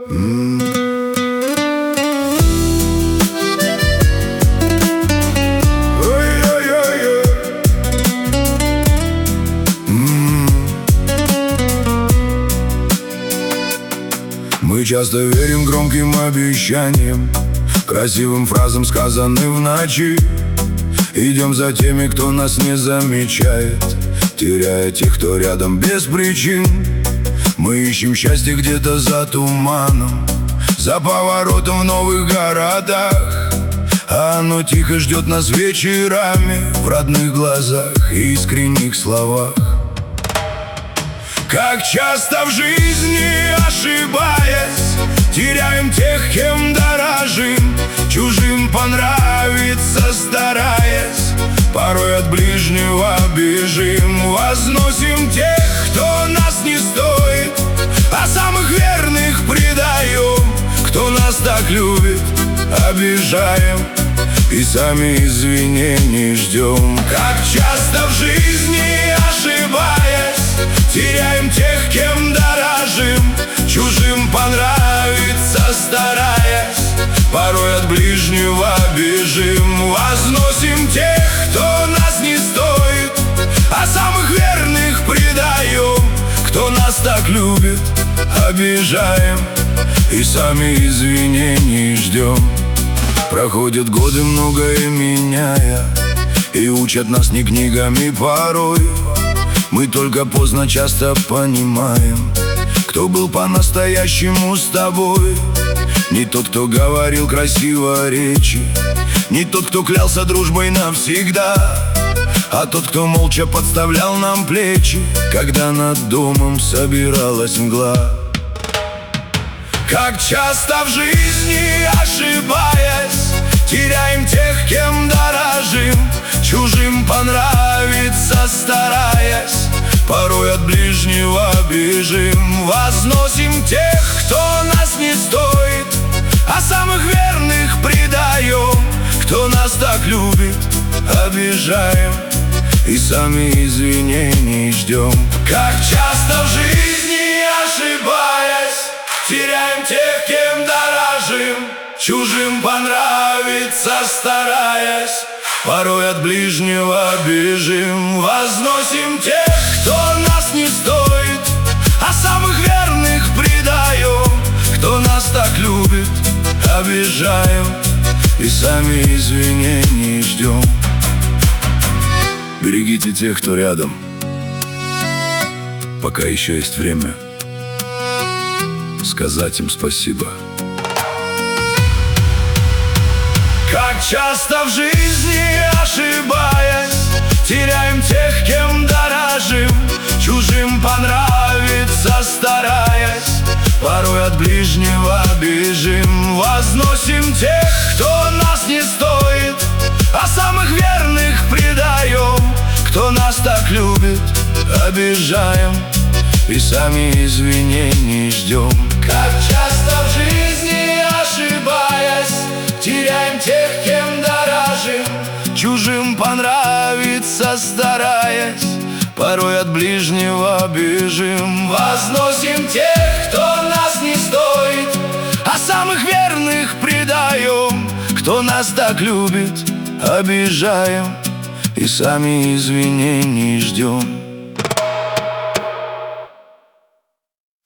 Мы часто верим громким обещаниям, красивым фразам, сказанным в ночи. Идем за теми, кто нас не замечает, теряя тех, кто рядом без причин. Мы ищем счастье где-то за туманом, за поворотом в новых городах. А оно тихо ждет нас вечерами, в родных глазах и искренних словах. Как часто в жизни, ошибаясь, теряем тех, кем дорожим, чужим понравиться стараясь, порой от ближнего бежим. Возносим тех, кто нас не стоит, а самых верных предаем. Кто нас так любит, обижаем и сами извинений ждем. Как часто в жизни, ошибаясь, теряем тех, кем дорожим, чужим понравиться стараясь, порой от ближнего бежим. Возносим тех, кто нас не стоит, а самых верных предаем. Кто нас так любит, обижаем и сами извинений ждем. Проходят годы, многое меняя, и учат нас не книгами порой. Мы только поздно часто понимаем, кто был по-настоящему с тобой. Не тот, кто говорил красиво речи, не тот, кто клялся дружбой навсегда, а тот, кто молча подставлял нам плечи, когда над домом собиралась мгла. Как часто в жизни, ошибаясь, теряем тех, кем дорожим, чужим понравиться стараясь, порой от ближнего бежим. Возносим тех, кто нас не стоит, а самых верных предаем. Кто нас так любит, обижаем и сами извинений ждем. Как часто в жизни, ошибаясь, теряем тех, кем дорожим, чужим понравиться стараясь, порой от ближнего бежим. Возносим тех, кто нас не стоит, а самых верных предаем. Кто нас так любит, обижаем и сами извинений ждем. Берегите тех, кто рядом, пока еще есть время сказать им спасибо. Как часто в жизни, ошибаясь, теряем тех, кем дорожим, чужим понравиться стараясь, порой от ближнего бежим. Возносим тех, кто нас не стоит, а самых верных предаем. Кто нас так любит, обижаем и сами извинений ждем. Как часто в жизни, ошибаясь, теряем тех, кем дорожим, чужим понравиться стараясь, порой от ближнего бежим. Возносим тех, кто нас не стоит, а самых верных предаем. Кто нас так любит, обижаем и сами извинений ждем.